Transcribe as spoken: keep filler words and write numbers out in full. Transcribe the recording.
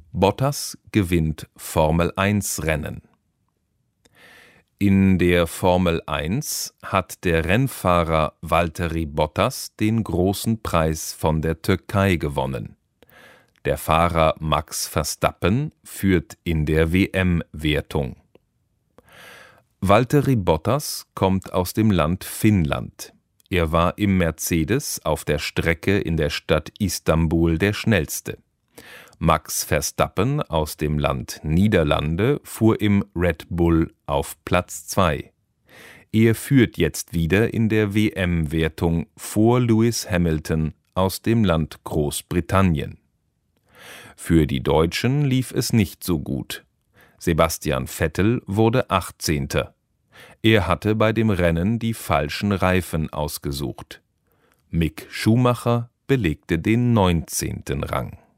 Bottas gewinnt Formel eins Rennen. In der Formel eins hat der Rennfahrer Valtteri Bottas den großen Preis von der Türkei gewonnen. Der Fahrer Max Verstappen führt in der W M-Wertung. Valtteri Bottas kommt aus dem Land Finnland. Er war im Mercedes auf der Strecke in der Stadt Istanbul der Schnellste. Max Verstappen aus dem Land Niederlande fuhr im Red Bull auf Platz zwei. Er führt jetzt wieder in der W M-Wertung vor Lewis Hamilton aus dem Land Großbritannien. Für die Deutschen lief es nicht so gut. Sebastian Vettel wurde achtzehnter. Er hatte bei dem Rennen die falschen Reifen ausgesucht. Mick Schumacher belegte den neunzehnten Rang.